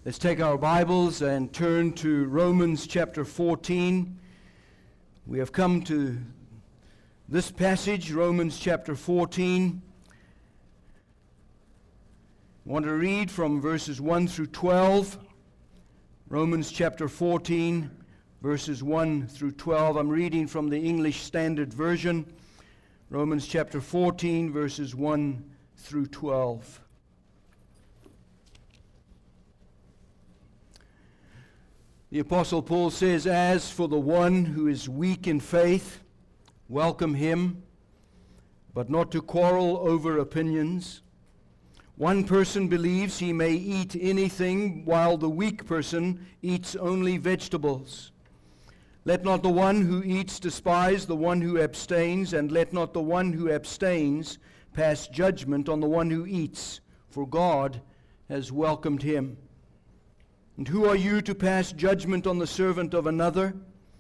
Let's take our Bibles and turn to Romans chapter 14. We have come to this passage, Romans chapter 14. I want to read from verses 1 through 12. Romans chapter 14, verses 1 through 12. I'm reading from the English Standard Version. Romans chapter 14, verses 1 through 12. The Apostle Paul says, "As for the one who is weak in faith, welcome him, but not to quarrel over opinions. One person believes he may eat anything, while the weak person eats only vegetables. Let not the one who eats despise the one who abstains, and let not the one who abstains pass judgment on the one who eats, for God has welcomed him. And who are you to pass judgment on the servant of another?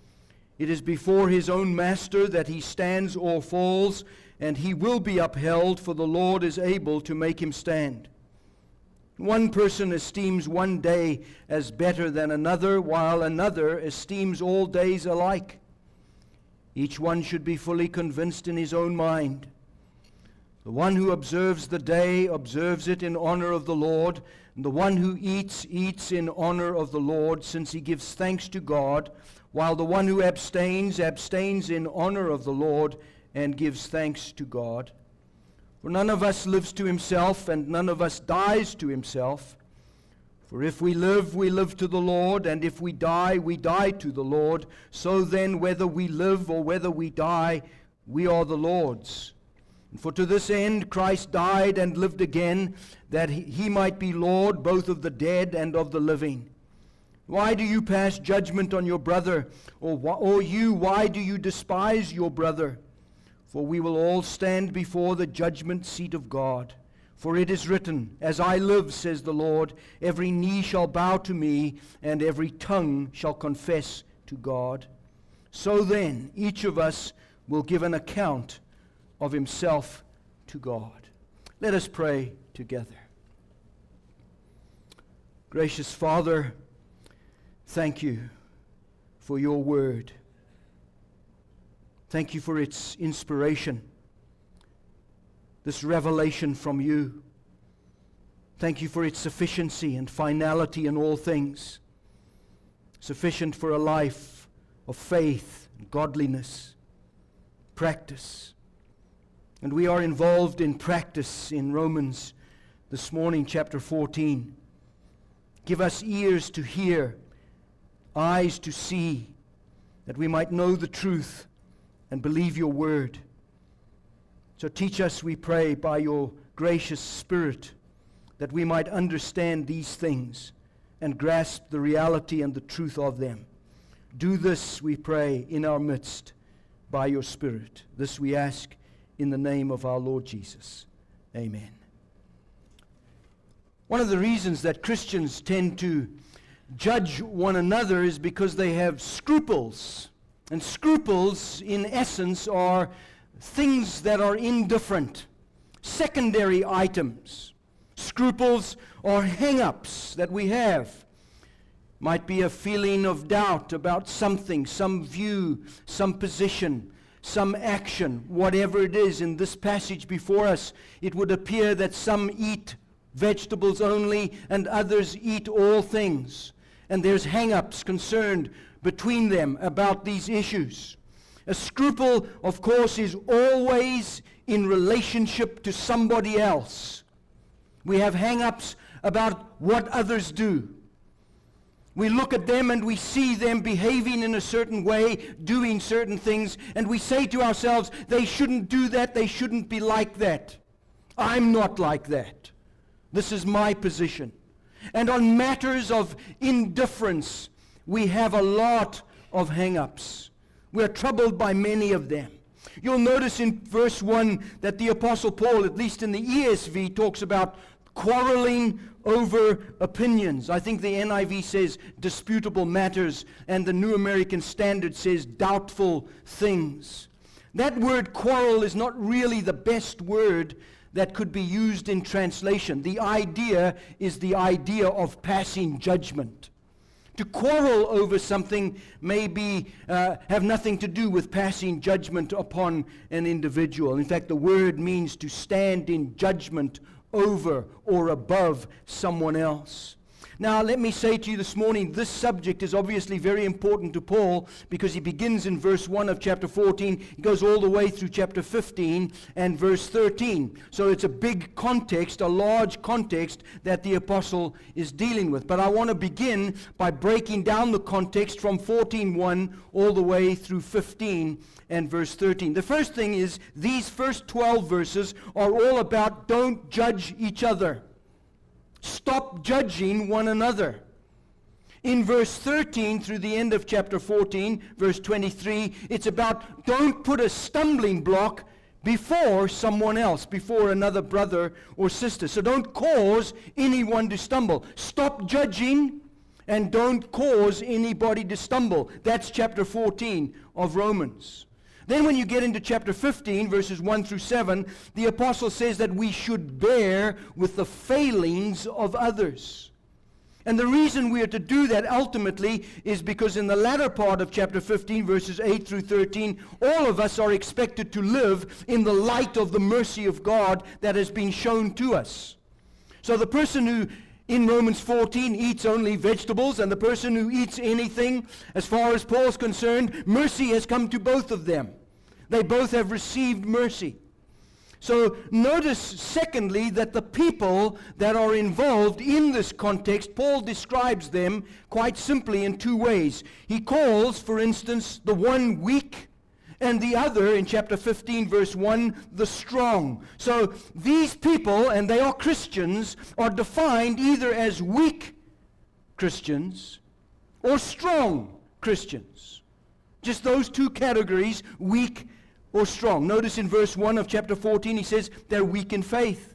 It is before his own master that he stands or falls, and he will be upheld, for the Lord is able to make him stand. One person esteems one day as better than another, while another esteems all days alike. Each one should be fully convinced in his own mind. The one who observes the day observes it in honor of the Lord, and the one who eats, eats in honor of the Lord, since he gives thanks to God, while the one who abstains, abstains in honor of the Lord, and gives thanks to God. For none of us lives to himself, and none of us dies to himself. For if we live to the Lord, and if we die to the Lord. So then, whether we live or whether we die, we are the Lord's. And for to this end Christ died and lived again, that he might be Lord both of the dead and of the living. Why do you pass judgment on your brother? Or why do you despise your brother? For we will all stand before the judgment seat of God. For it is written, As I live, says the Lord, every knee shall bow to me, and every tongue shall confess to God. So then, each of us will give an account of himself to God." Let us pray together. Gracious Father, thank you for your word. Thank you for its inspiration, this revelation from you. Thank you for its sufficiency and finality in all things, sufficient for a life of faith and godliness, practice. And we are involved in practice in Romans this morning, chapter 14. Give us ears to hear, eyes to see, that we might know the truth and believe your word. So teach us, we pray, by your gracious Spirit, that we might understand these things and grasp the reality and the truth of them. Do this, we pray, in our midst by your Spirit. This we ask in the name of our Lord Jesus. Amen. One of the reasons that Christians tend to judge one another is because they have scruples. And scruples, in essence, are things that are indifferent, secondary items. Scruples are hang-ups that we have. Might be a feeling of doubt about something, some view, some position, some action, whatever it is. In this passage before us, it would appear that some eat vegetables only and others eat all things. And there's hang-ups concerned between them about these issues. A scruple, of course, is always in relationship to somebody else. We have hang-ups about what others do. We look at them and we see them behaving in a certain way, doing certain things, and we say to ourselves, they shouldn't do that, they shouldn't be like that. I'm not like that. This is my position. And on matters of indifference, we have a lot of hang-ups. We're troubled by many of them. You'll notice in verse 1 that the Apostle Paul, at least in the ESV, talks about quarreling over opinions. I think the NIV says disputable matters, and the New American Standard says doubtful things. That word quarrel is not really the best word that could be used in translation. The idea is the idea of passing judgment. To quarrel over something may have nothing to do with passing judgment upon an individual. In fact, the word means to stand in judgment over or above someone else. Now, let me say to you this morning, this subject is obviously very important to Paul because he begins in verse 1 of chapter 14. He goes all the way through chapter 15 and verse 13. So it's a big context, a large context that the apostle is dealing with. But I want to begin by breaking down the context from 14:1 all the way through 15 and verse 13. The first thing is these first 12 verses are all about don't judge each other. Stop judging one another. In verse 13 through the end of chapter 14, verse 23, it's about don't put a stumbling block before someone else, before another brother or sister. So don't cause anyone to stumble. Stop judging and don't cause anybody to stumble. That's chapter 14 of Romans. Then when you get into chapter 15, verses 1 through 7, the apostle says that we should bear with the failings of others. And the reason we are to do that ultimately is because in the latter part of chapter 15, verses 8 through 13, all of us are expected to live in the light of the mercy of God that has been shown to us. So the person who in Romans 14 eats only vegetables, and the person who eats anything, as far as Paul's concerned, mercy has come to both of them. They both have received mercy. So notice, secondly, that the people that are involved in this context, Paul describes them quite simply in two ways. He calls, for instance, the one weak, and the other, in chapter 15, verse 1, the strong. So these people, and they are Christians, are defined either as weak Christians or strong Christians. Just those two categories, weak or strong. Notice in verse 1 of chapter 14, he says they're weak in faith.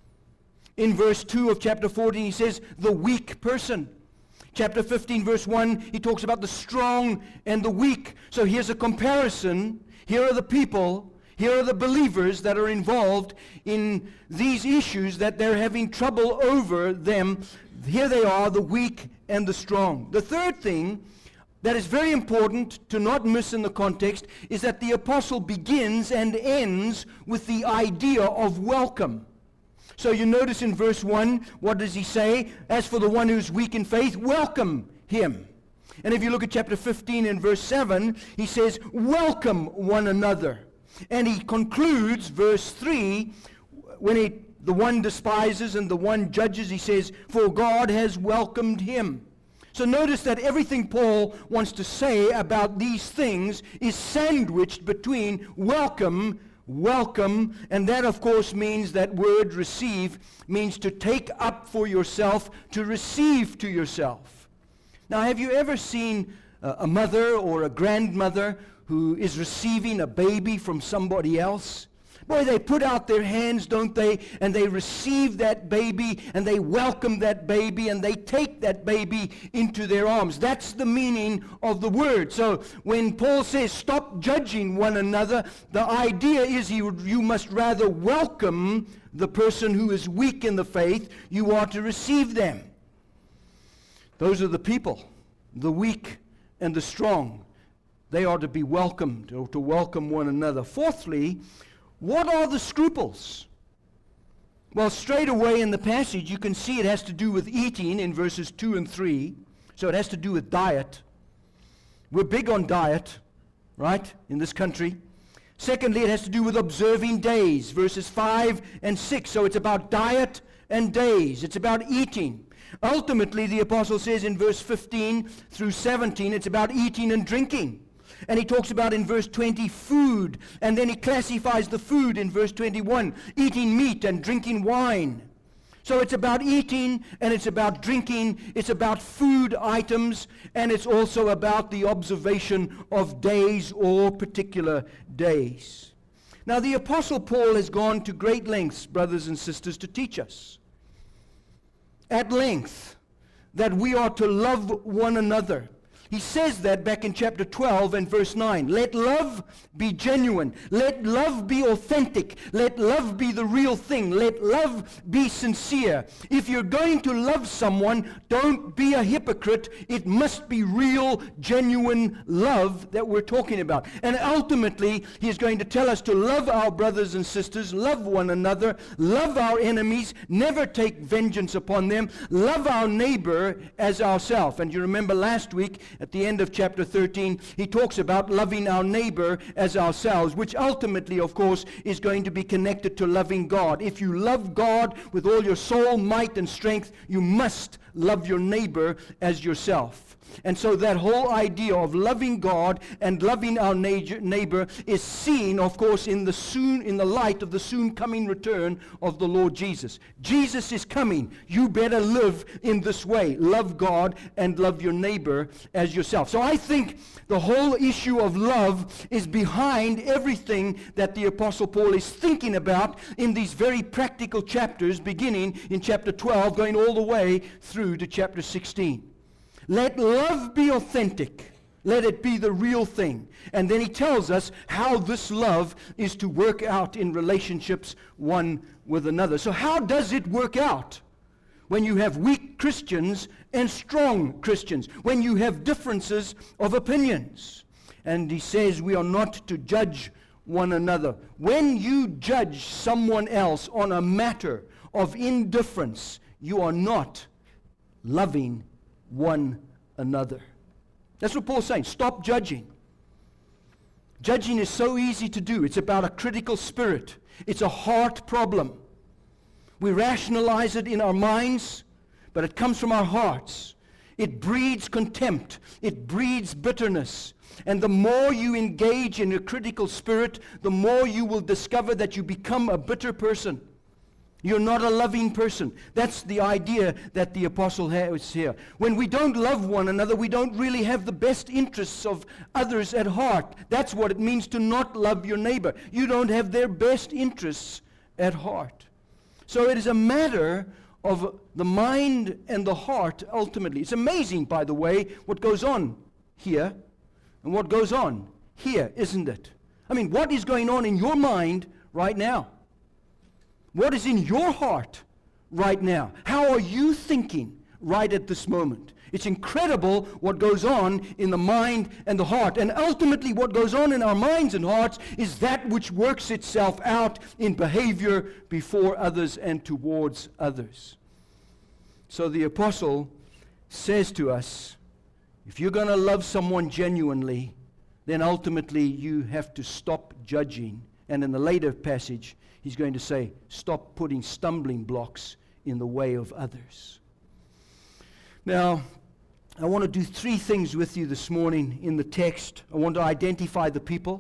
In verse 2 of chapter 14, he says the weak person. Chapter 15, verse 1, he talks about the strong and the weak. So here's a comparison. Here are the people, here are the believers that are involved in these issues that they're having trouble over them. Here they are, the weak and the strong. The third thing that is very important to not miss in the context is that the apostle begins and ends with the idea of welcome. So you notice in verse 1, what does he say? As for the one who's weak in faith, welcome him. And if you look at chapter 15 and verse 7, he says, welcome one another. And he concludes verse 3, when the one despises and the one judges, he says, for God has welcomed him. So notice that everything Paul wants to say about these things is sandwiched between welcome, and that of course means that word receive means to take up for yourself, to receive to yourself. Now, have you ever seen a mother or a grandmother who is receiving a baby from somebody else? Boy, they put out their hands, don't they? And they receive that baby, and they welcome that baby, and they take that baby into their arms. That's the meaning of the word. So when Paul says, stop judging one another, the idea is you must rather welcome the person who is weak in the faith. You are to receive them. Those are the people, the weak and the strong. They are to be welcomed, or to welcome one another. Fourthly, what are the scruples? Well, straight away in the passage, you can see it has to do with eating in verses 2 and 3. So it has to do with diet. We're big on diet, right, in this country. Secondly, it has to do with observing days, verses 5 and 6. So it's about diet and days. It's about eating. Ultimately, the apostle says in verse 15 through 17, it's about eating and drinking. And he talks about in verse 20 food, and then he classifies the food in verse 21, eating meat and drinking wine. So it's about eating, and it's about drinking, it's about food items, and it's also about the observation of days or particular days. Now the Apostle Paul has gone to great lengths, brothers and sisters, to teach us at length that we are to love one another. He says that back in chapter 12 and verse 9. Let love be genuine. Let love be authentic. Let love be the real thing. Let love be sincere. If you're going to love someone, don't be a hypocrite. It must be real, genuine love that we're talking about. And ultimately, he's going to tell us to love our brothers and sisters, love one another, love our enemies, never take vengeance upon them, love our neighbor as ourselves. And you remember last week, at the end of chapter 13, he talks about loving our neighbor as ourselves, which ultimately, of course, is going to be connected to loving God. If you love God with all your soul, might, and strength, you must love your neighbor as yourself. And so that whole idea of loving God and loving our neighbor is seen, of course, in the light of the soon coming return of the Lord Jesus. Jesus is coming. You better live in this way. Love God and love your neighbor as yourself. So I think the whole issue of love is behind everything that the Apostle Paul is thinking about in these very practical chapters, beginning in chapter 12, going all the way through to chapter 16. Let love be authentic. Let it be the real thing. And then he tells us how this love is to work out in relationships one with another. So how does it work out when you have weak Christians and strong Christians, when you have differences of opinions? And he says we are not to judge one another. When you judge someone else on a matter of indifference, you are not loving one another. That's what Paul's saying. Stop judging. Judging is so easy to do. It's about a critical spirit. It's a heart problem. We rationalize it in our minds, but it comes from our hearts. It breeds contempt. It breeds bitterness. And the more you engage in a critical spirit, the more you will discover that you become a bitter person. You're not a loving person. That's the idea that the apostle has here. When we don't love one another, we don't really have the best interests of others at heart. That's what it means to not love your neighbor. You don't have their best interests at heart. So it is a matter of the mind and the heart ultimately. It's amazing, by the way, what goes on here and what goes on here, isn't it? I mean, what is going on in your mind right now? What is in your heart right now? How are you thinking right at this moment? It's incredible what goes on in the mind and the heart. And ultimately what goes on in our minds and hearts is that which works itself out in behavior before others and towards others. So the apostle says to us, if you're going to love someone genuinely, then ultimately you have to stop judging. And in the later passage, he's going to say, stop putting stumbling blocks in the way of others. Now, I want to do three things with you this morning in the text. I want to identify the people.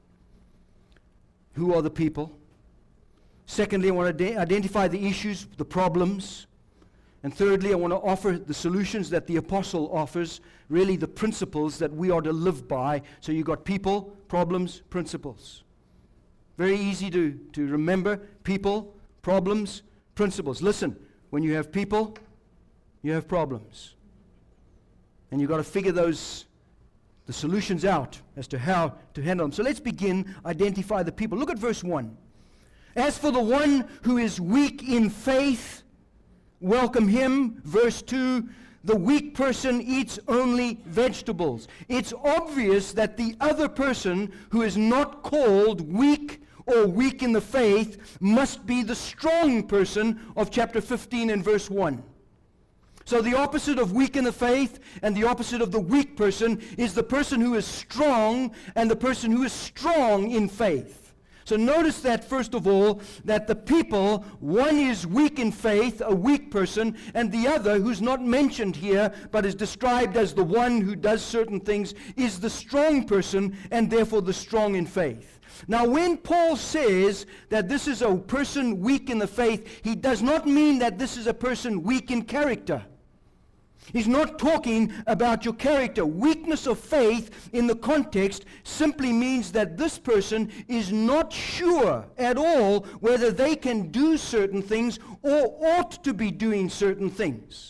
Who are the people? Secondly, I want to identify the issues, the problems. And thirdly, I want to offer the solutions that the apostle offers, really the principles that we are to live by. So you've got people, problems, principles. Very easy to remember. People, problems, principles. Listen, when you have people, you have problems. And you've got to figure the solutions out as to how to handle them. So let's begin, identify the people. Look at verse 1. As for the one who is weak in faith, welcome him. Verse 2, the weak person eats only vegetables. It's obvious that the other person who is not called weak or weak in the faith must be the strong person of chapter 15 and verse 1. So the opposite of weak in the faith and the opposite of the weak person is the person who is strong and the person who is strong in faith. So notice that, first of all, that the people, one is weak in faith, a weak person, and the other, who's not mentioned here, but is described as the one who does certain things, is the strong person, and therefore the strong in faith. Now, when Paul says that this is a person weak in the faith, he does not mean that this is a person weak in character. He's not talking about your character. Weakness of faith in the context simply means that this person is not sure at all whether they can do certain things or ought to be doing certain things.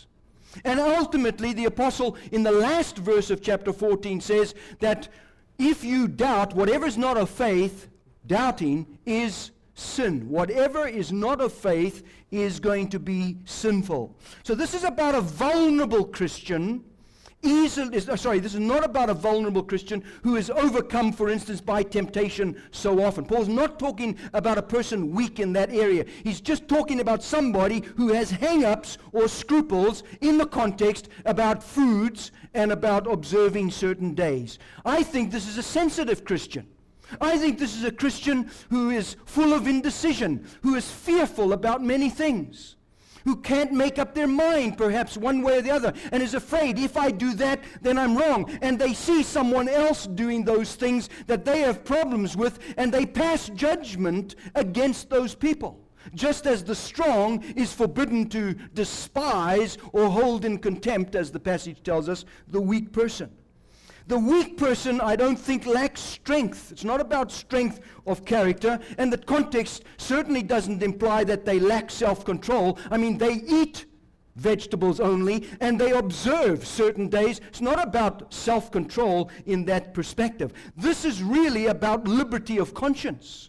And ultimately, the apostle in the last verse of chapter 14 says that if you doubt, whatever is not of faith, doubting is sin. Whatever is not of faith is going to be sinful. So this is about a vulnerable Christian. This is not about a vulnerable Christian who is overcome, for instance, by temptation so often. Paul's not talking about a person weak in that area. He's just talking about somebody who has hang-ups or scruples in the context about foods and about observing certain days. I think this is a sensitive Christian. I think this is a Christian who is full of indecision, who is fearful about many things, who can't make up their mind perhaps one way or the other, and is afraid, if I do that, then I'm wrong. And they see someone else doing those things that they have problems with, and they pass judgment against those people. Just as the strong is forbidden to despise or hold in contempt, as the passage tells us, the weak person. The weak person, I don't think, lacks strength. It's not about strength of character, and the context certainly doesn't imply that they lack self-control. I mean, they eat vegetables only, and they observe certain days. It's not about self-control in that perspective. This is really about liberty of conscience.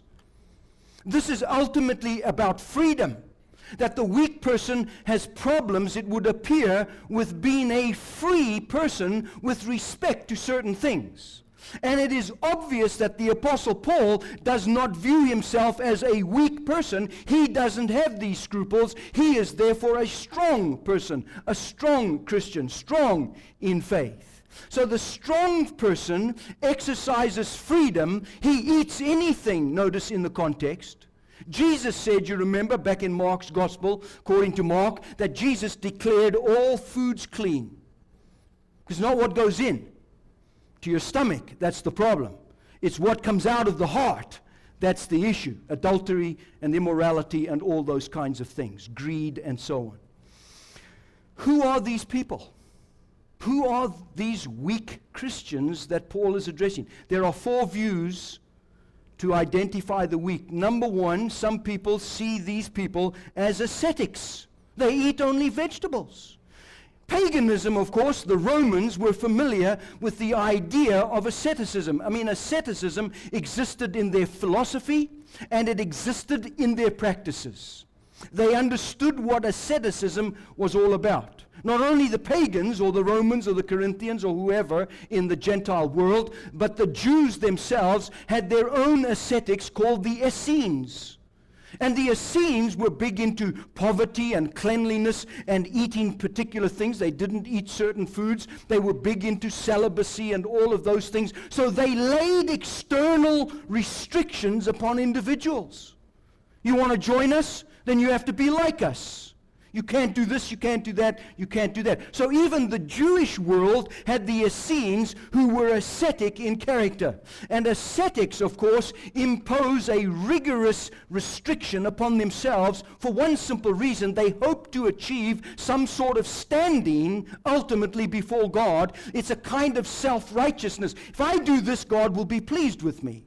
This is ultimately about freedom. That the weak person has problems, it would appear, with being a free person with respect to certain things. And it is obvious that the Apostle Paul does not view himself as a weak person. He doesn't have these scruples. He is therefore a strong person, a strong Christian, strong in faith. So the strong person exercises freedom. He eats anything, notice in the context. Jesus said, you remember, back in Mark's Gospel, according to Mark, that Jesus declared all foods clean. It's not what goes in to your stomach that's the problem. It's what comes out of the heart that's the issue. Adultery and immorality and all those kinds of things. Greed and so on. Who are these people? Who are these weak Christians that Paul is addressing? There are four views to identify the weak. Number one, some people see these people as ascetics. They eat only vegetables. Paganism, of course, the Romans were familiar with the idea of asceticism. I mean, asceticism existed in their philosophy and it existed in their practices. They understood what asceticism was all about. Not only the pagans or the Romans or the Corinthians or whoever in the Gentile world, but the Jews themselves had their own ascetics called the Essenes. And the Essenes were big into poverty and cleanliness and eating particular things. They didn't eat certain foods. They were big into celibacy and all of those things. So they laid external restrictions upon individuals. You want to join us? Then you have to be like us. You can't do this, you can't do that, you can't do that. So even the Jewish world had the Essenes who were ascetic in character. And ascetics, of course, impose a rigorous restriction upon themselves for one simple reason. They hope to achieve some sort of standing ultimately before God. It's a kind of self-righteousness. If I do this, God will be pleased with me.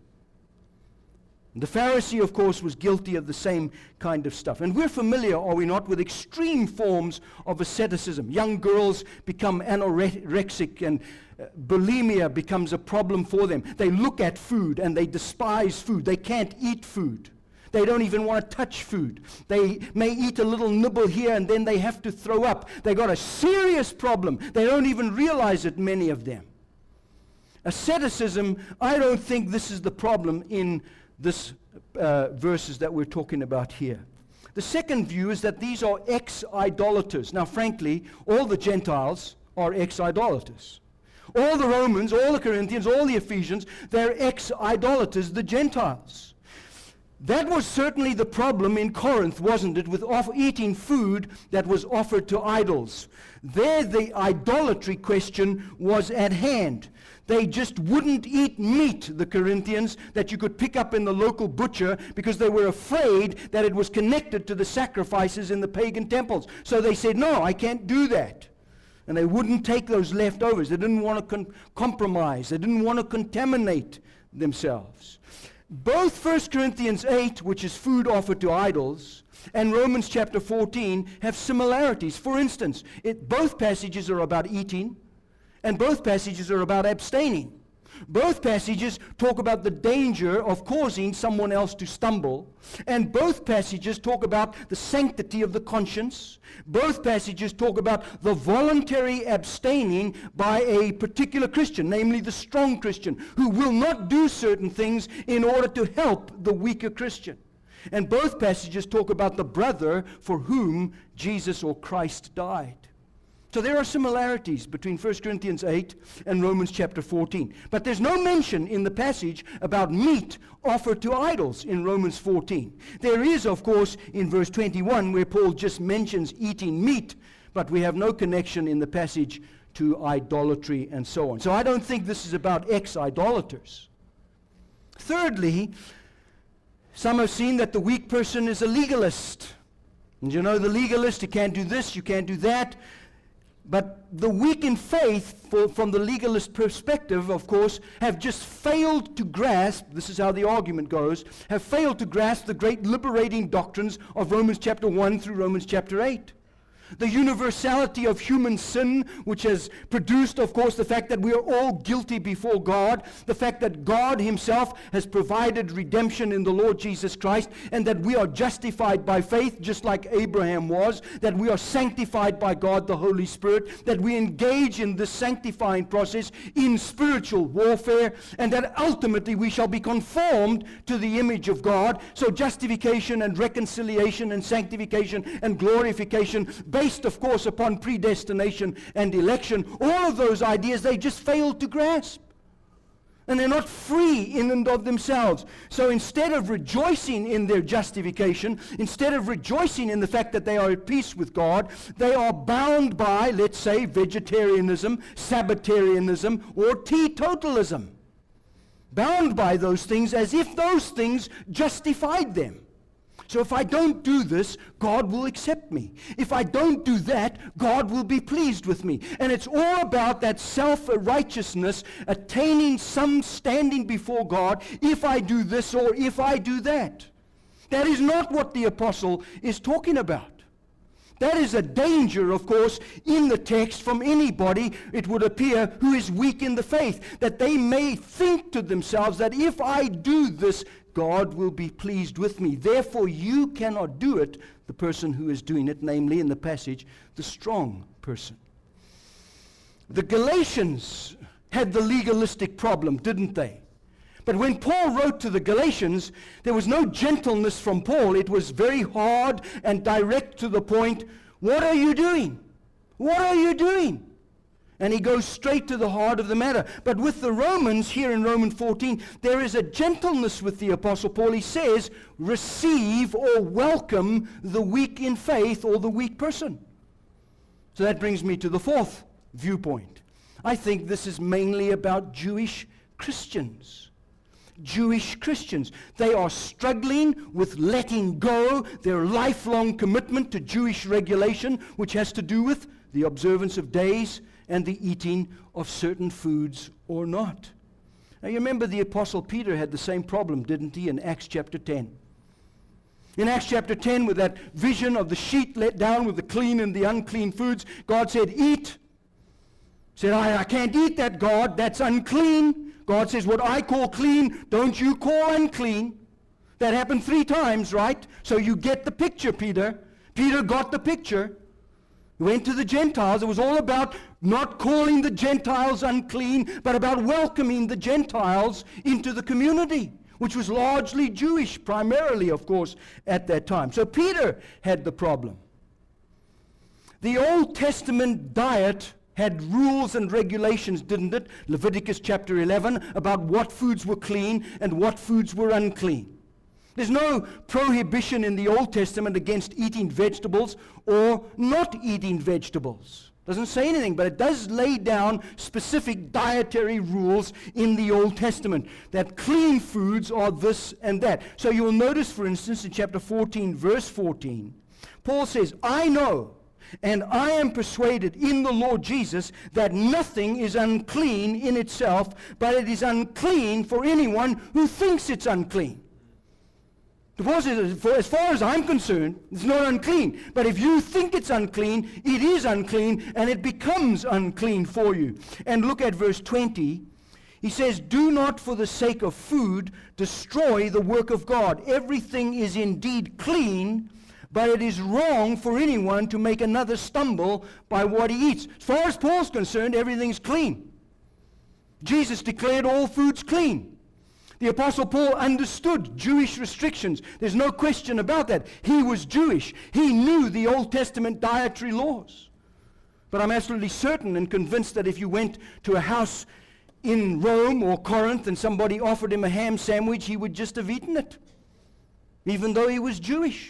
The Pharisee, of course, was guilty of the same kind of stuff. And we're familiar, are we not, with extreme forms of asceticism. Young girls become anorexic and bulimia becomes a problem for them. They look at food and they despise food. They can't eat food. They don't even want to touch food. They may eat a little nibble here and then they have to throw up. They got a serious problem. They don't even realize it, many of them. Asceticism, I don't think this is the problem in this verses that we're talking about here. The second view is that these are ex-idolaters. Now, frankly, all the Gentiles are ex-idolaters. All the Romans, all the Corinthians, all the Ephesians, they're ex-idolaters, the Gentiles. That was certainly the problem in Corinth, wasn't it, with eating food that was offered to idols. There the idolatry question was at hand. They just wouldn't eat meat, the Corinthians, that you could pick up in the local butcher because they were afraid that it was connected to the sacrifices in the pagan temples. So they said, no, I can't do that. And they wouldn't take those leftovers. They didn't want to compromise. They didn't want to contaminate themselves. Both 1 Corinthians 8, which is food offered to idols, and Romans chapter 14 have similarities. For instance, both passages are about eating, and both passages are about abstaining. Both passages talk about the danger of causing someone else to stumble, and both passages talk about the sanctity of the conscience. Both passages talk about the voluntary abstaining by a particular Christian, namely the strong Christian, who will not do certain things in order to help the weaker Christian. And both passages talk about the brother for whom Jesus or Christ died. So there are similarities between 1 Corinthians 8 and Romans chapter 14. But there's no mention in the passage about meat offered to idols in Romans 14. There is, of course, in verse 21 where Paul just mentions eating meat, but we have no connection in the passage to idolatry and so on. So I don't think this is about ex-idolaters. Thirdly, some have seen that the weak person is a legalist. And you know, the legalist, you can't do this, you can't do that. But the weak in faith, from the legalist perspective, of course, have just failed to grasp, this is how the argument goes, have failed to grasp the great liberating doctrines of Romans chapter 1 through Romans chapter 8. The universality of human sin, which has produced, of course, the fact that we are all guilty before God, the fact that God himself has provided redemption in the Lord Jesus Christ, and that we are justified by faith, just like Abraham was, that we are sanctified by God the Holy Spirit, that we engage in this sanctifying process in spiritual warfare, and that ultimately we shall be conformed to the image of God. So justification and reconciliation and sanctification and glorification, based, of course, upon predestination and election, all of those ideas they just failed to grasp. And they're not free in and of themselves. So instead of rejoicing in their justification, instead of rejoicing in the fact that they are at peace with God, they are bound by, let's say, vegetarianism, Sabbatarianism, or teetotalism. Bound by those things as if those things justified them. So if I don't do this, God will accept me. If I don't do that, God will be pleased with me. And it's all about that self-righteousness, attaining some standing before God if I do this or if I do that. That is not what the apostle is talking about. That is a danger, of course, in the text from anybody, it would appear, who is weak in the faith, that they may think to themselves that if I do this, God will be pleased with me. Therefore, you cannot do it, the person who is doing it, namely in the passage, the strong person. The Galatians had the legalistic problem, didn't they? But when Paul wrote to the Galatians, there was no gentleness from Paul. It was very hard and direct to the point. What are you doing? What are you doing? And he goes straight to the heart of the matter. But with the Romans, here in Romans 14, there is a gentleness with the Apostle Paul. He says, receive or welcome the weak in faith or the weak person. So that brings me to the fourth viewpoint. I think this is mainly about Jewish Christians. Jewish Christians. They are struggling with letting go their lifelong commitment to Jewish regulation, which has to do with the observance of days and the eating of certain foods or not. Now you remember the Apostle Peter had the same problem, didn't he, in Acts chapter 10. In Acts chapter 10, with that vision of the sheet let down with the clean and the unclean foods, God said, eat. He said, I can't eat that, God, that's unclean. God says, what I call clean, don't you call unclean. That happened 3 times, right? So you get the picture, Peter. Peter got the picture. He went to the Gentiles. It was all about not calling the Gentiles unclean, but about welcoming the Gentiles into the community, which was largely Jewish, primarily, of course, at that time. So Peter had the problem. The Old Testament diet had rules and regulations, didn't it? Leviticus chapter 11, about what foods were clean and what foods were unclean. There's no prohibition in the Old Testament against eating vegetables or not eating vegetables. Doesn't say anything, but it does lay down specific dietary rules in the Old Testament, that clean foods are this and that. So you'll notice, for instance, in chapter 14, verse 14, Paul says, I know And I am persuaded in the Lord Jesus that nothing is unclean in itself, but it is unclean for anyone who thinks it's unclean. Paul says, as far as I'm concerned, it's not unclean. But if you think it's unclean, it is unclean, and it becomes unclean for you. And look at verse 20. He says, do not for the sake of food destroy the work of God. Everything is indeed clean, but it is wrong for anyone to make another stumble by what he eats. As far as Paul's concerned, everything's clean. Jesus declared all foods clean. The Apostle Paul understood Jewish restrictions. There's no question about that. He was Jewish. He knew the Old Testament dietary laws. But I'm absolutely certain and convinced that if you went to a house in Rome or Corinth and somebody offered him a ham sandwich, he would just have eaten it, even though he was Jewish.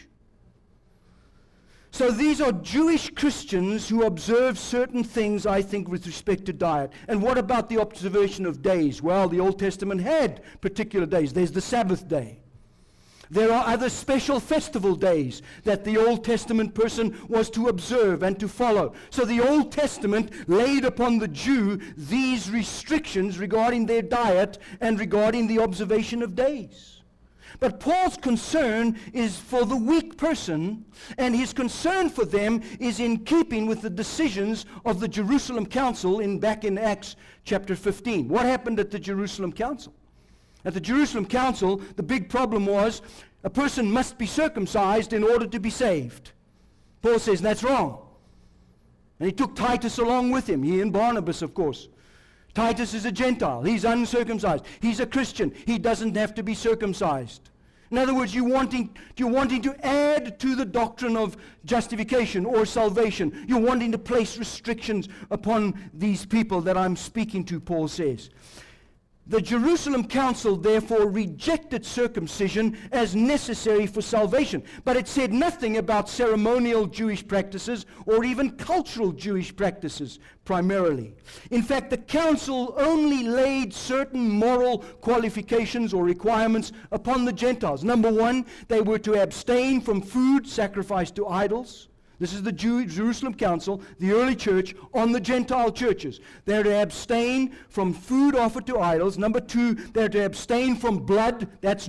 So these are Jewish Christians who observe certain things, I think, with respect to diet. And what about the observation of days? Well, the Old Testament had particular days. There's the Sabbath day. There are other special festival days that the Old Testament person was to observe and to follow. So the Old Testament laid upon the Jew these restrictions regarding their diet and regarding the observation of days. But Paul's concern is for the weak person, and his concern for them is in keeping with the decisions of the Jerusalem Council back in Acts chapter 15. What happened at the Jerusalem Council? At the Jerusalem Council, the big problem was a person must be circumcised in order to be saved. Paul says that's wrong. And he took Titus along with him, he and Barnabas, of course. Titus is a Gentile. He's uncircumcised. He's a Christian. He doesn't have to be circumcised. In other words, you're wanting to add to the doctrine of justification or salvation. You're wanting to place restrictions upon these people that I'm speaking to, Paul says. The Jerusalem Council therefore rejected circumcision as necessary for salvation, but it said nothing about ceremonial Jewish practices or even cultural Jewish practices primarily. In fact, the council only laid certain moral qualifications or requirements upon the Gentiles. Number one, they were to abstain from food sacrificed to idols. This is the Jerusalem Council, the early church, on the Gentile churches. They're to abstain from food offered to idols. Number two, they're to abstain from blood. That's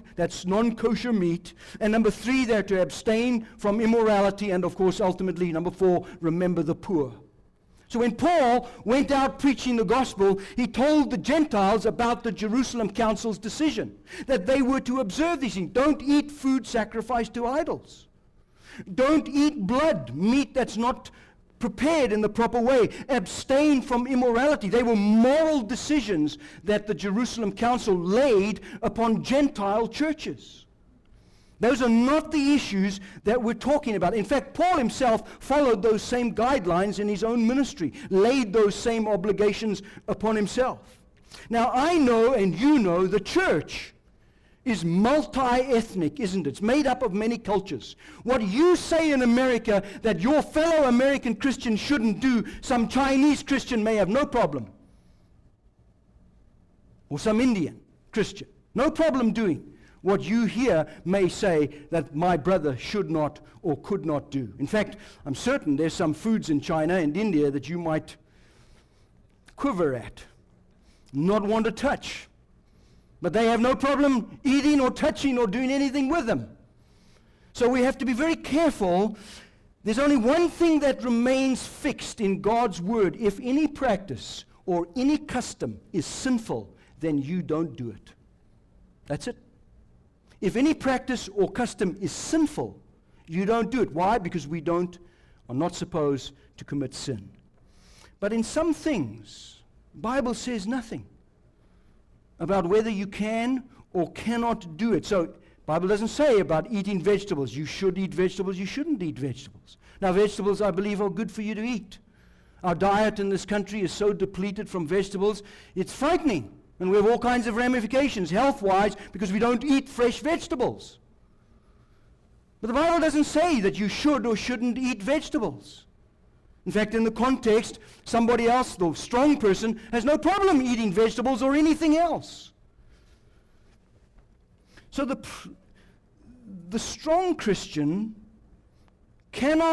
non-kosher meat. And number three, they're to abstain from immorality. And of course, ultimately, number four, remember the poor. So when Paul went out preaching the gospel, he told the Gentiles about the Jerusalem Council's decision, that they were to observe these things. Don't eat food sacrificed to idols. Don't eat blood, meat that's not prepared in the proper way. Abstain from immorality. They were moral decisions that the Jerusalem Council laid upon Gentile churches. Those are not the issues that we're talking about. In fact, Paul himself followed those same guidelines in his own ministry, laid those same obligations upon himself. Now, I know and you know the church is multi-ethnic, isn't it? It's made up of many cultures. What you say in America that your fellow American Christian shouldn't do, some Chinese Christian may have no problem. Or some Indian Christian. No problem doing what you here may say that my brother should not or could not do. In fact, I'm certain there's some foods in China and India that you might quiver at, not want to touch. But they have no problem eating or touching or doing anything with them. So we have to be very careful. There's only one thing that remains fixed in God's word. If any practice or any custom is sinful, then you don't do it. That's it. If any practice or custom is sinful, you don't do it. Why? Because we are not supposed to commit sin. But in some things, the Bible says nothing about whether you can or cannot do it. So the Bible doesn't say about eating vegetables. You should eat vegetables, you shouldn't eat vegetables. Now vegetables, I believe, are good for you to eat. Our diet in this country is so depleted from vegetables, it's frightening. And we have all kinds of ramifications health-wise because we don't eat fresh vegetables. But the Bible doesn't say that you should or shouldn't eat vegetables. In fact, in the context, somebody else, the strong person, has no problem eating vegetables or anything else. So the strong Christian cannot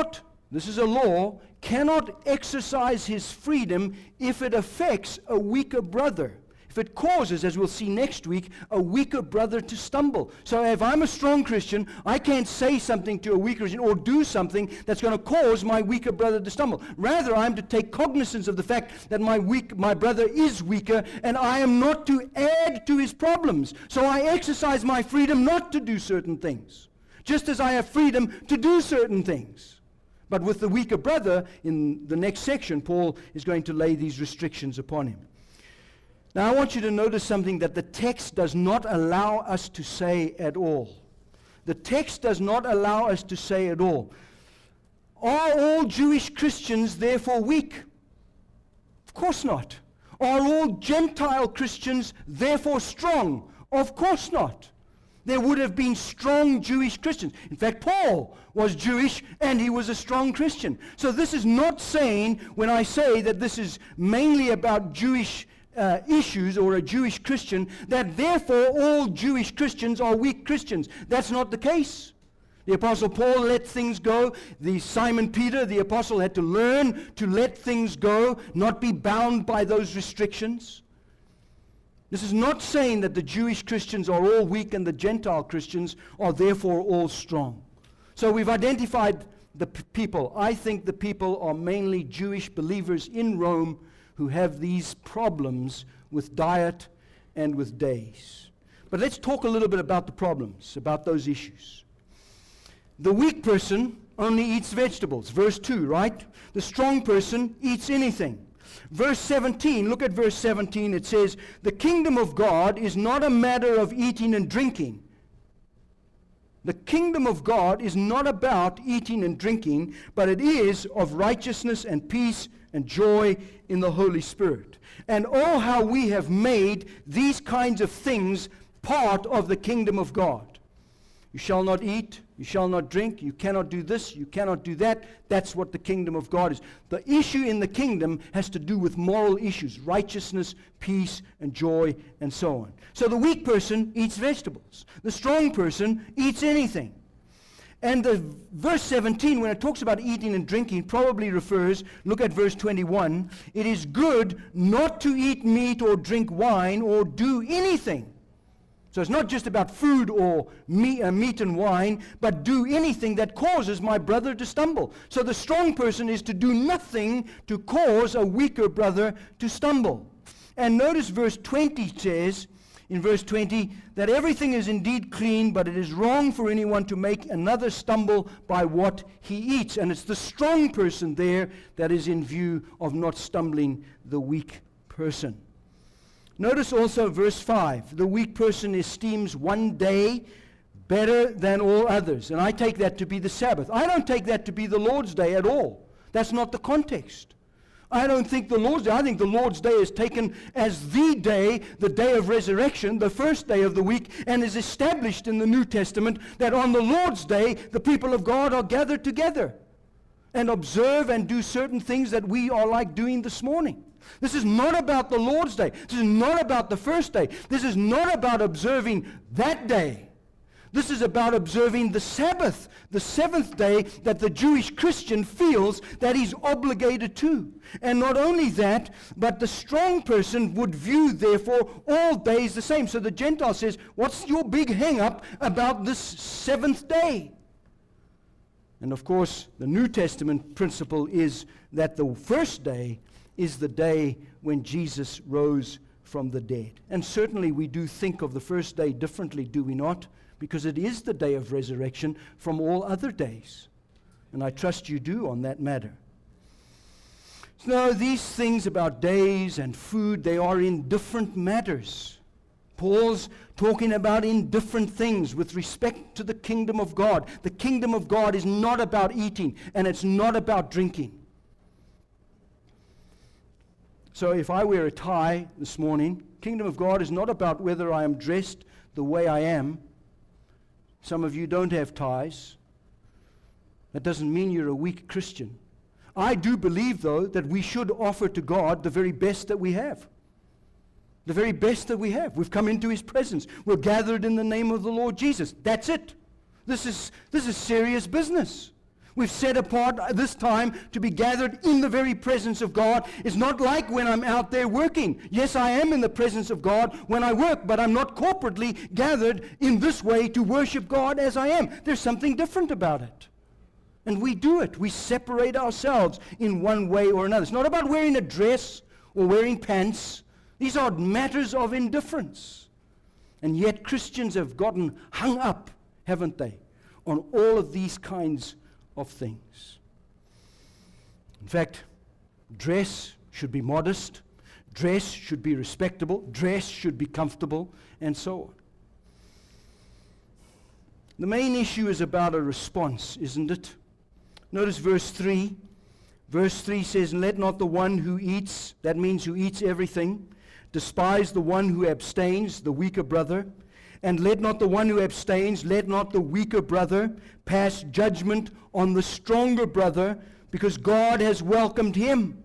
this is a law, cannot exercise his freedom if it affects a weaker brother. If it causes, as we'll see next week, a weaker brother to stumble. So if I'm a strong Christian, I can't say something to a weaker Christian or do something that's going to cause my weaker brother to stumble. Rather, I'm to take cognizance of the fact that my brother is weaker, and I am not to add to his problems. So I exercise my freedom not to do certain things, just as I have freedom to do certain things. But with the weaker brother, in the next section, Paul is going to lay these restrictions upon him. Now I want you to notice something that the text does not allow us to say at all. The text does not allow us to say at all. Are all Jewish Christians therefore weak? Of course not. Are all Gentile Christians therefore strong? Of course not. There would have been strong Jewish Christians. In fact, Paul was Jewish and he was a strong Christian. So this is not saying, when I say that this is mainly about Jewish issues or a Jewish Christian, that therefore all Jewish Christians are weak Christians. That's not the case. The Apostle Paul let things go. Simon Peter, the apostle, had to learn to let things go, not be bound by those restrictions. This is not saying that the Jewish Christians are all weak and the Gentile Christians are therefore all strong. So we've identified the people. I think the people are mainly Jewish believers in Rome who have these problems with diet and with days. But let's talk a little bit about the problems, about those issues. The weak person only eats vegetables, verse 2, right? The strong person eats anything. Verse 17, look at verse 17, it says, the kingdom of God is not a matter of eating and drinking. The kingdom of God is not about eating and drinking, but it is of righteousness and peace and joy in the Holy Spirit. And oh, how we have made these kinds of things part of the kingdom of God. You shall not eat, you shall not drink, you cannot do this, you cannot do that. That's what the kingdom of God is. The issue in the kingdom has to do with moral issues, righteousness, peace, and joy, and so on. So the weak person eats vegetables. The strong person eats anything. And the verse 17, when it talks about eating and drinking, probably refers, look at verse 21, it is good not to eat meat or drink wine or do anything. So it's not just about food or meat and wine, but do anything that causes my brother to stumble. So the strong person is to do nothing to cause a weaker brother to stumble. And notice verse 20 says, in verse 20, that everything is indeed clean, but it is wrong for anyone to make another stumble by what he eats. And it's the strong person there that is in view of not stumbling the weak person. Notice also verse 5, the weak person esteems one day better than all others. And I take that to be the Sabbath. I don't take that to be the Lord's Day at all. That's not the context. I don't think the Lord's Day, I think the Lord's Day is taken as the day of resurrection, the first day of the week, and is established in the New Testament that on the Lord's Day, the people of God are gathered together and observe and do certain things that we are like doing this morning. This is not about the Lord's Day. This is not about the first day. This is not about observing that day. This is about observing the Sabbath, the seventh day that the Jewish Christian feels that he's obligated to. And not only that, but the strong person would view, therefore, all days the same. So the Gentile says, what's your big hang-up about this seventh day? And of course, the New Testament principle is that the first day is the day when Jesus rose from the dead. And certainly we do think of the first day differently, do we not? Because it is the day of resurrection from all other days. And I trust you do on that matter. So these things about days and food, they are indifferent matters. Paul's talking about indifferent things with respect to the kingdom of God. The kingdom of God is not about eating, and it's not about drinking. So if I wear a tie this morning, kingdom of God is not about whether I am dressed the way I am. Some of you don't have ties. That doesn't mean you're a weak Christian. I do believe, though, that we should offer to God the very best that we have. The very best that we have. We've come into His presence. We're gathered in the name of the Lord Jesus. That's it. This is serious business. We've set apart this time to be gathered in the very presence of God. It's not like when I'm out there working. Yes, I am in the presence of God when I work, but I'm not corporately gathered in this way to worship God as I am. There's something different about it. And we do it. We separate ourselves in one way or another. It's not about wearing a dress or wearing pants. These are matters of indifference. And yet Christians have gotten hung up, haven't they, on all of these kinds of things. In fact, dress should be modest, dress should be respectable, dress should be comfortable, and so on. The main issue is about a response, isn't it? Notice verse 3. Verse 3 says, "Let not the one who eats," that means who eats everything, "despise the one who abstains, the weaker brother. And let not the one who abstains, let not the weaker brother pass judgment on the stronger brother, because God has welcomed him."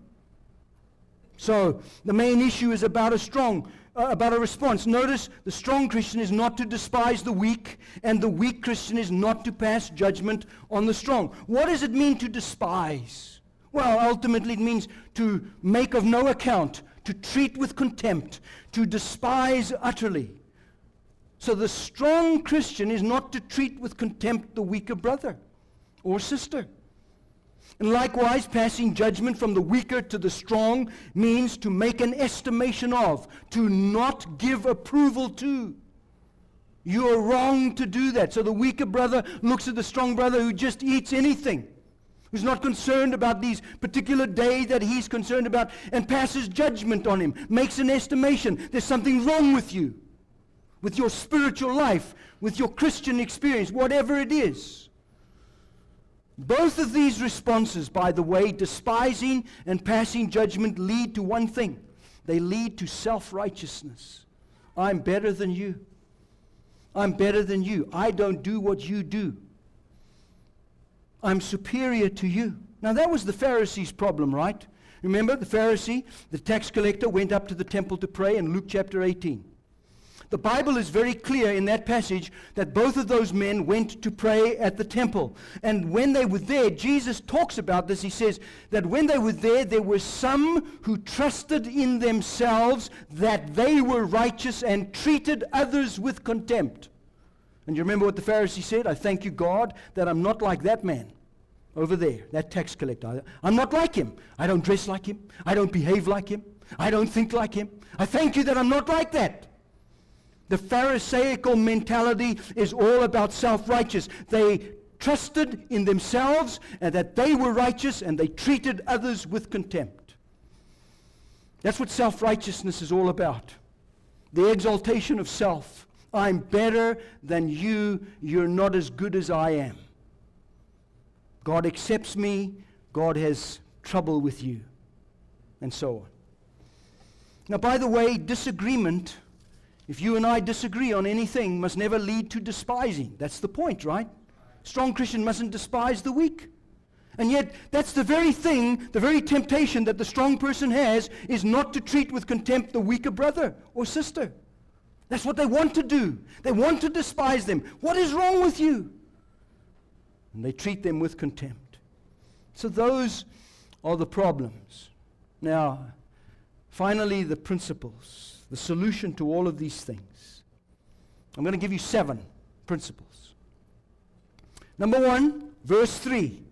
So the main issue is about a response. Notice the strong Christian is not to despise the weak, and the weak Christian is not to pass judgment on the strong. What does it mean to despise? Well, ultimately it means to make of no account, to treat with contempt, to despise utterly. So the strong Christian is not to treat with contempt the weaker brother or sister. And likewise, passing judgment from the weaker to the strong means to make an estimation of, to not give approval to. You are wrong to do that. So the weaker brother looks at the strong brother who just eats anything, who's not concerned about these particular day that he's concerned about, and passes judgment on him, makes an estimation. There's something wrong with you, with your spiritual life, with your Christian experience, whatever it is. Both of these responses, by the way, despising and passing judgment, lead to one thing. They lead to self-righteousness. I'm better than you. I'm better than you. I don't do what you do. I'm superior to you. Now that was the Pharisees' problem, right? Remember, the Pharisee, the tax collector, went up to the temple to pray in Luke chapter 18. The Bible is very clear in that passage that both of those men went to pray at the temple. And when they were there, Jesus talks about this. He says that when they were there were some who trusted in themselves that they were righteous and treated others with contempt. And you remember what the Pharisee said? "I thank you, God, that I'm not like that man over there, that tax collector. I'm not like him. I don't dress like him. I don't behave like him. I don't think like him. I thank you that I'm not like that." The Pharisaical mentality is all about self-righteous. They trusted in themselves and that they were righteous, and they treated others with contempt. That's what self-righteousness is all about. The exaltation of self. I'm better than you. You're not as good as I am. God accepts me. God has trouble with you. And so on. Now, by the way, disagreement, if you and I disagree on anything, must never lead to despising. That's the point, right? Strong Christian mustn't despise the weak. And yet, that's the very thing, the very temptation that the strong person has, is not to treat with contempt the weaker brother or sister. That's what they want to do. They want to despise them. What is wrong with you? And they treat them with contempt. So those are the problems. Now, finally, the principles, the solution to all of these things. I'm going to give you 7 principles. Number 1, verse 3.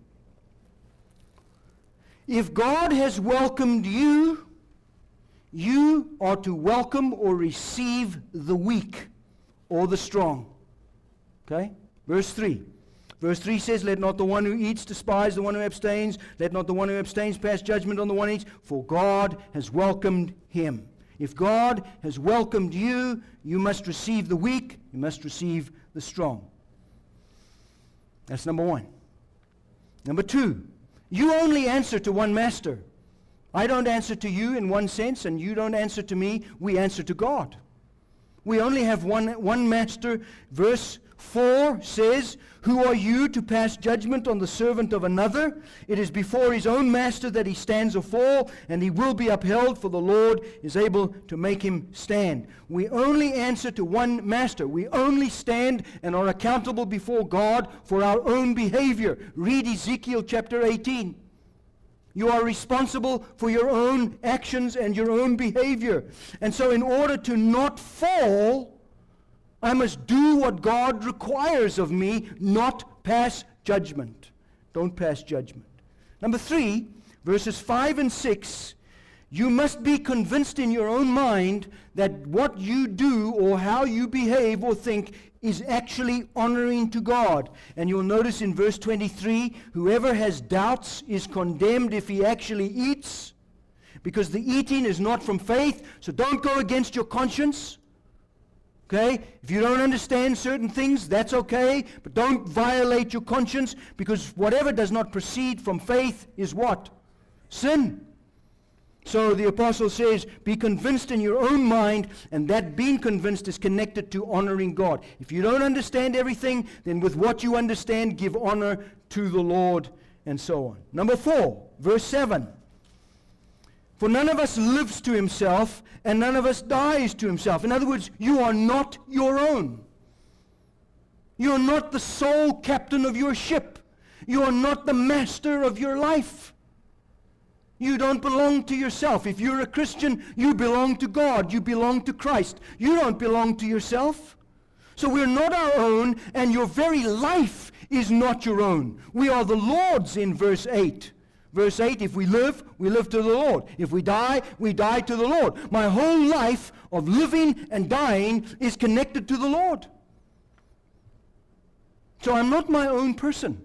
If God has welcomed you, you are to welcome or receive the weak or the strong. Okay? Verse 3. Verse 3 says, "Let not the one who eats despise the one who abstains. Let not the one who abstains pass judgment on the one who eats, for God has welcomed him." If God has welcomed you, you must receive the weak, you must receive the strong. That's number 1. Number 2, you only answer to one master. I don't answer to you in one sense, and you don't answer to me. We answer to God. We only have one master. Verse 4 says, "Who are you to pass judgment on the servant of another? It is before his own master that he stands or fall, and he will be upheld, for the Lord is able to make him stand." We only answer to one master. We only stand and are accountable before God for our own behavior. Read Ezekiel chapter 18. You are responsible for your own actions and your own behavior. And so in order to not fall, I must do what God requires of me, not pass judgment. Don't pass judgment. Number 3, verses 5 and 6, you must be convinced in your own mind that what you do or how you behave or think is actually honoring to God. And you'll notice in verse 23, whoever has doubts is condemned if he actually eats, because the eating is not from faith. So don't go against your conscience. Okay? If you don't understand certain things, that's okay, but don't violate your conscience, because whatever does not proceed from faith is what? Sin. So the apostle says, be convinced in your own mind, and that being convinced is connected to honoring God. If you don't understand everything, then with what you understand, give honor to the Lord, and so on. Number 4, verse 7. For none of us lives to himself, and none of us dies to himself. In other words, you are not your own. You are not the sole captain of your ship. You are not the master of your life. You don't belong to yourself. If you're a Christian, you belong to God. You belong to Christ. You don't belong to yourself. So we're not our own, and your very life is not your own. We are the Lord's in verse 8. Verse 8, if we live to the Lord. If we die to the Lord. My whole life of living and dying is connected to the Lord. So I'm not my own person.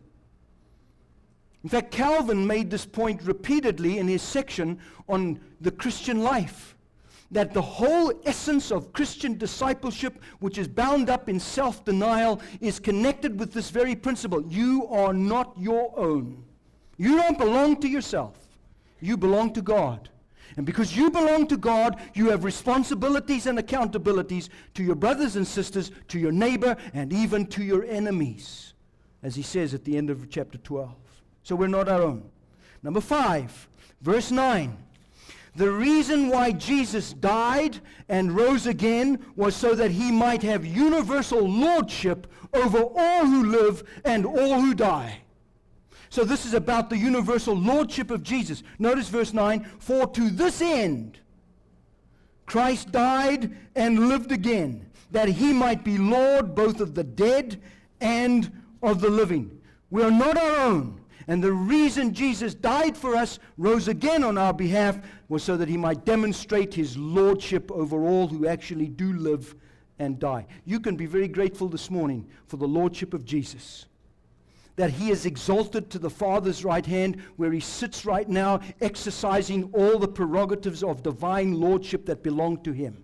In fact, Calvin made this point repeatedly in his section on the Christian life, that the whole essence of Christian discipleship, which is bound up in self-denial, is connected with this very principle. You are not your own. You don't belong to yourself. You belong to God. And because you belong to God, you have responsibilities and accountabilities to your brothers and sisters, to your neighbor, and even to your enemies, as he says at the end of chapter 12. So we're not our own. Number 5, verse 9. The reason why Jesus died and rose again was so that he might have universal lordship over all who live and all who die. So this is about the universal lordship of Jesus. Notice verse 9. For to this end Christ died and lived again, that he might be Lord both of the dead and of the living. We are not our own. And the reason Jesus died for us, rose again on our behalf, was so that he might demonstrate his lordship over all who actually do live and die. You can be very grateful this morning for the lordship of Jesus, that he is exalted to the Father's right hand, where he sits right now, exercising all the prerogatives of divine lordship that belong to him.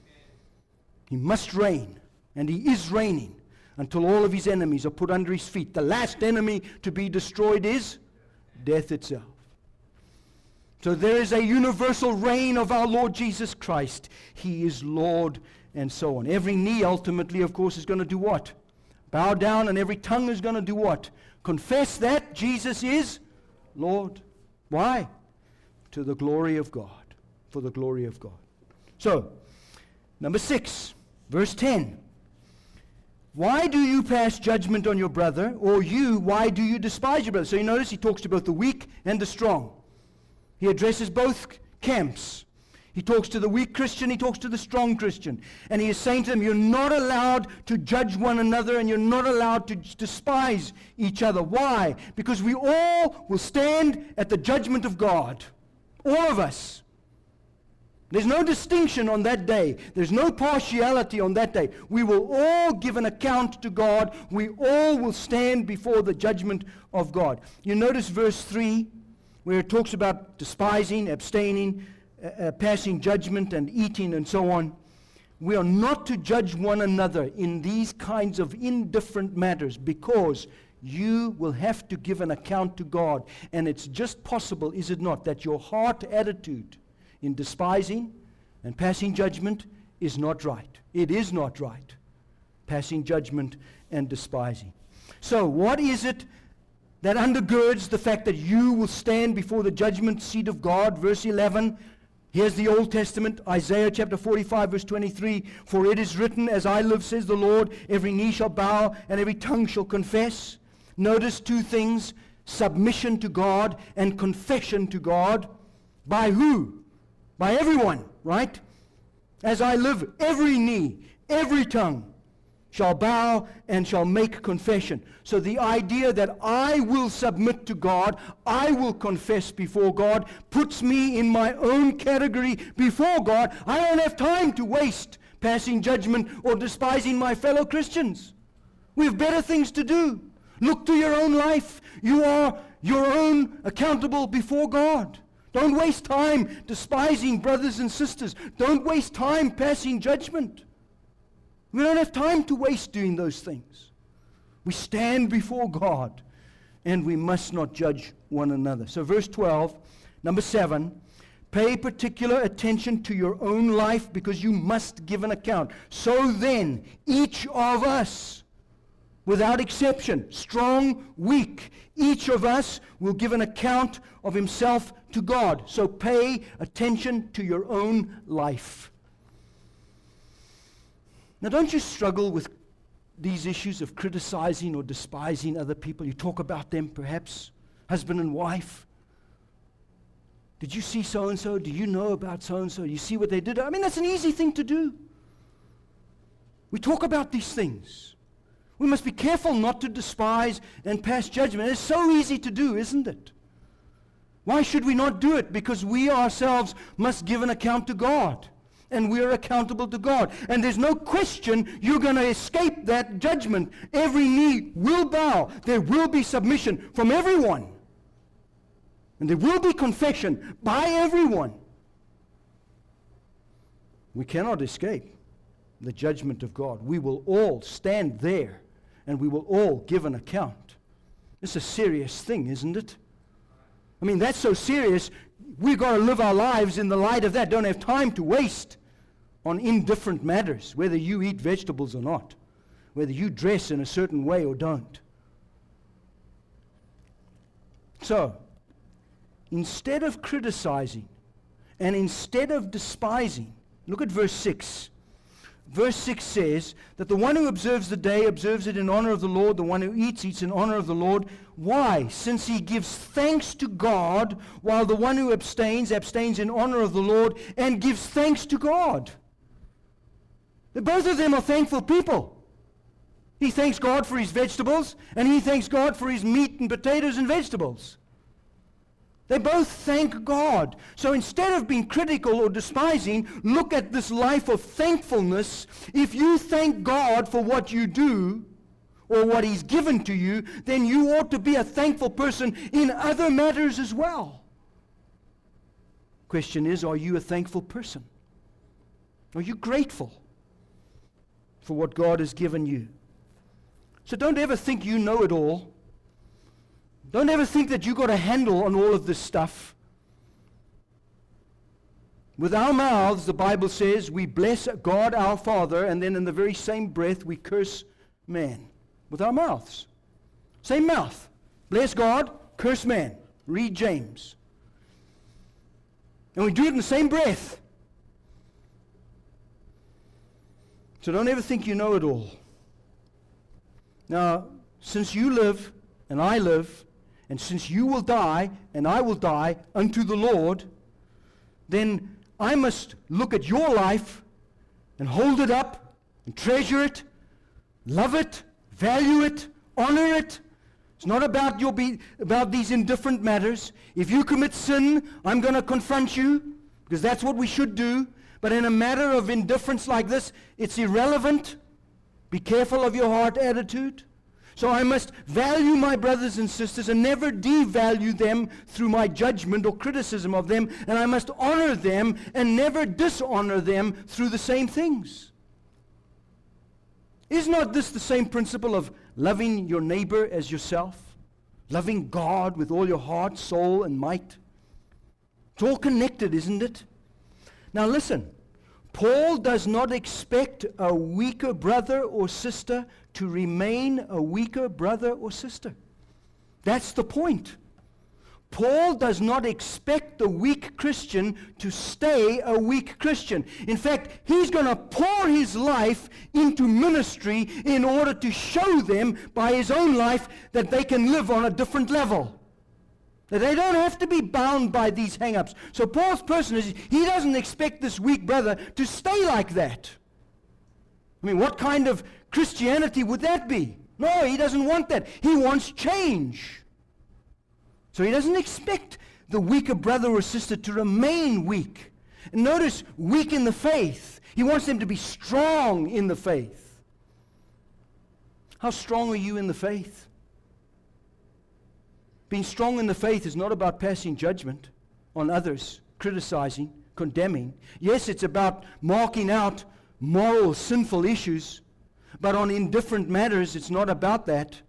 He must reign, and he is reigning, until all of his enemies are put under his feet. The last enemy to be destroyed is death itself. So there is a universal reign of our Lord Jesus Christ. He is Lord, and so on. Every knee ultimately, of course, is going to do what? Bow down, and every tongue is going to do what? Confess that Jesus is Lord. Why? To the glory of God. For the glory of God. So, number 6, verse 10. Why do you pass judgment on your brother? Or you, why do you despise your brother? So you notice he talks to both the weak and the strong. He addresses both camps. He talks to the weak Christian, he talks to the strong Christian. And he is saying to them, you're not allowed to judge one another, and you're not allowed to despise each other. Why? Because we all will stand at the judgment of God. All of us. There's no distinction on that day. There's no partiality on that day. We will all give an account to God. We all will stand before the judgment of God. You notice verse 3, where it talks about despising, abstaining, passing judgment, and eating, and so on. We are not to judge one another in these kinds of indifferent matters, because you will have to give an account to God. And it's just possible, is it not, that your heart attitude in despising and passing judgment is not right. It is not right. Passing judgment and despising. So, what is it that undergirds the fact that you will stand before the judgment seat of God? Verse 11. Here's the Old Testament, Isaiah chapter 45, verse 23. For it is written, as I live, says the Lord, every knee shall bow and every tongue shall confess. Notice two things: submission to God and confession to God. By who? By everyone, right? As I live, every knee, every tongue shall bow and shall make confession. So the idea that I will submit to God, I will confess before God, puts me in my own category before God. I don't have time to waste passing judgment or despising my fellow Christians. We have better things to do. Look to your own life. You are your own accountable before God. Don't waste time despising brothers and sisters. Don't waste time passing judgment. We don't have time to waste doing those things. We stand before God, and we must not judge one another. So verse 12, number 7, pay particular attention to your own life, because you must give an account. So then, each of us, without exception, strong, weak, each of us will give an account of himself to God. So pay attention to your own life. Now, don't you struggle with these issues of criticizing or despising other people? You talk about them, perhaps, husband and wife. Did you see so-and-so? Do you know about so-and-so? You see what they did? I mean, that's an easy thing to do. We talk about these things. We must be careful not to despise and pass judgment. It's so easy to do, isn't it? Why should we not do it? Because we ourselves must give an account to God. And we are accountable to God. And there's no question you're going to escape that judgment. Every knee will bow. There will be submission from everyone. And there will be confession by everyone. We cannot escape the judgment of God. We will all stand there, and we will all give an account. It's a serious thing, isn't it? I mean, that's so serious, we've got to live our lives in the light of that. Don't have time to waste on indifferent matters, whether you eat vegetables or not, whether you dress in a certain way or don't. So, instead of criticizing and instead of despising, look at verse 6. Verse 6 says that the one who observes the day observes it in honor of the Lord. The one who eats in honor of the Lord. Why? Since he gives thanks to God, while the one who abstains in honor of the Lord and gives thanks to God. Both of them are thankful people. He thanks God for his vegetables, and he thanks God for his meat and potatoes and vegetables. They both thank God. So instead of being critical or despising, look at this life of thankfulness. If you thank God for what you do or what he's given to you, then you ought to be a thankful person in other matters as well. Question is, are you a thankful person? Are you grateful for what God has given you? So don't ever think you know it all. Don't ever think that you got a handle on all of this stuff. With our mouths, the Bible says, we bless God our Father, and then in the very same breath we curse man. With our mouths. Same mouth. Bless God, curse man. Read James. And we do it in the same breath. So don't ever think you know it all. Now, since you live, and I live, and since you will die, and I will die unto the Lord, then I must look at your life and hold it up and treasure it, love it, value it, honor it. It's not about about these indifferent matters. If you commit sin, I'm going to confront you, because that's what we should do. But in a matter of indifference like this, it's irrelevant. Be careful of your heart attitude. So I must value my brothers and sisters and never devalue them through my judgment or criticism of them. And I must honor them and never dishonor them through the same things. Is not this the same principle of loving your neighbor as yourself? Loving God with all your heart, soul, and might? It's all connected, isn't it? Now listen, Paul does not expect a weaker brother or sister to remain a weaker brother or sister. That's the point. Paul does not expect the weak Christian to stay a weak Christian. In fact, he's going to pour his life into ministry in order to show them by his own life that they can live on a different level. That they don't have to be bound by these hang-ups. So Paul's person is, he doesn't expect this weak brother to stay like that. I mean, what kind of Christianity would that be? No, he doesn't want that. He wants change. So he doesn't expect the weaker brother or sister to remain weak. And notice, weak in the faith. He wants them to be strong in the faith. How strong are you in the faith? Being strong in the faith is not about passing judgment on others, criticizing, condemning. Yes, it's about marking out moral, sinful issues, but on indifferent matters, it's not about that.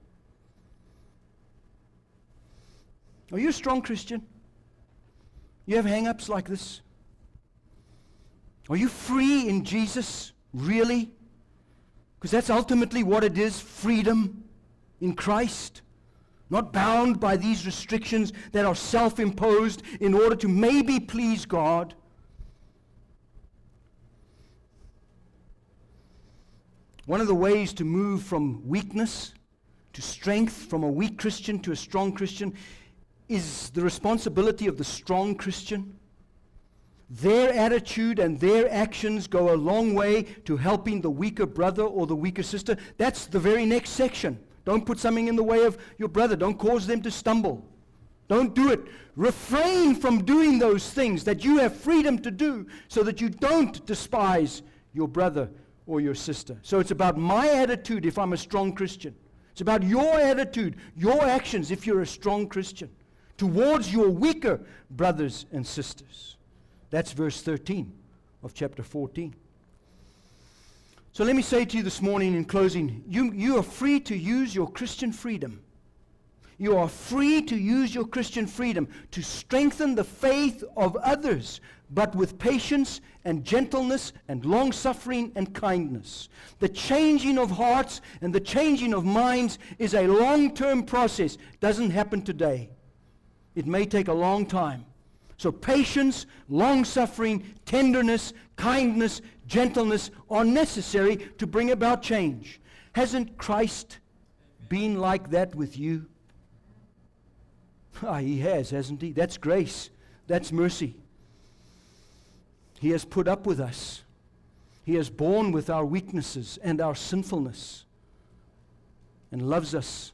Are you a strong Christian? You have hang-ups like this? Are you free in Jesus, really? Because that's ultimately what it is, freedom in Christ. Not bound by these restrictions that are self-imposed in order to maybe please God. One of the ways to move from weakness to strength, from a weak Christian to a strong Christian, is the responsibility of the strong Christian. Their attitude and their actions go a long way to helping the weaker brother or the weaker sister. That's the very next section. Don't put something in the way of your brother. Don't cause them to stumble. Don't do it. Refrain from doing those things that you have freedom to do so that you don't despise your brother or your sister. So it's about my attitude if I'm a strong Christian. It's about your attitude, your actions if you're a strong Christian towards your weaker brothers and sisters. That's verse 13 of chapter 14. So let me say to you this morning in closing, you are free to use your Christian freedom. You are free to use your Christian freedom to strengthen the faith of others, but with patience and gentleness and long-suffering and kindness. The changing of hearts and the changing of minds is a long-term process. It doesn't happen today. It may take a long time. So patience, long-suffering, tenderness, kindness, gentleness are necessary to bring about change. Hasn't Christ been like that with you? He has, hasn't he? That's grace. That's mercy. He has put up with us. He has borne with our weaknesses and our sinfulness and loves us.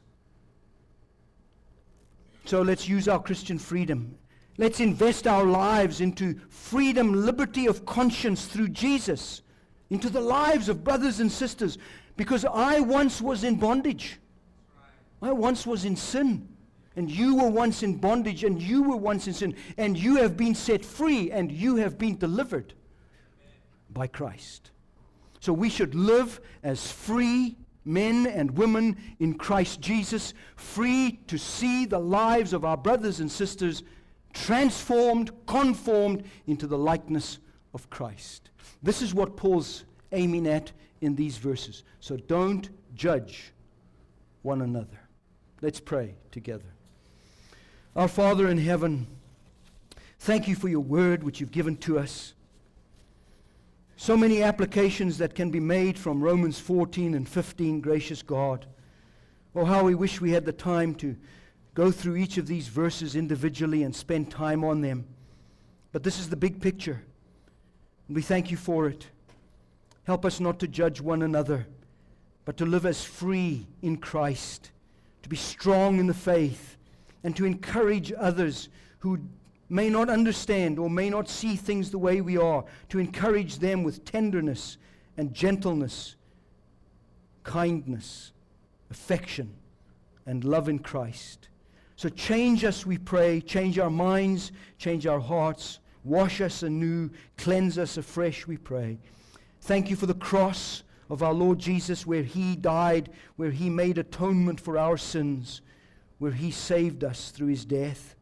So let's use our Christian freedom. Let's invest our lives into freedom, liberty of conscience through Jesus, into the lives of brothers and sisters, because I once was in bondage. I once was in sin, and you were once in bondage, and you were once in sin, and you have been set free, and you have been delivered by Christ. So we should live as free men and women in Christ Jesus, free to see the lives of our brothers and sisters transformed, conformed into the likeness of Christ. This is what Paul's aiming at in these verses. So don't judge one another. Let's pray together. Our Father in heaven, thank you for your word which you've given to us. So many applications that can be made from Romans 14 and 15, gracious God. Oh, how we wish we had the time to go through each of these verses individually and spend time on them. But this is the big picture. And we thank you for it. Help us not to judge one another, but to live as free in Christ, to be strong in the faith, and to encourage others who may not understand or may not see things the way we are, to encourage them with tenderness and gentleness, kindness, affection, and love in Christ. So change us, we pray. Change our minds, change our hearts. Wash us anew, cleanse us afresh, we pray. Thank you for the cross of our Lord Jesus, where he died, where he made atonement for our sins, where he saved us through his death.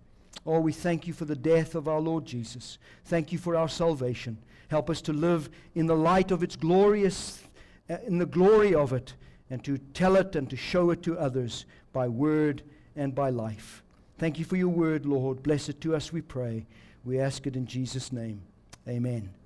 Oh, we thank you for the death of our Lord Jesus. Thank you for our salvation. Help us to live in the light of its in the glory of it, and to tell it and to show it to others by word and by life. Thank you for your word, Lord. Bless it to us, we pray. We ask it in Jesus' name. Amen.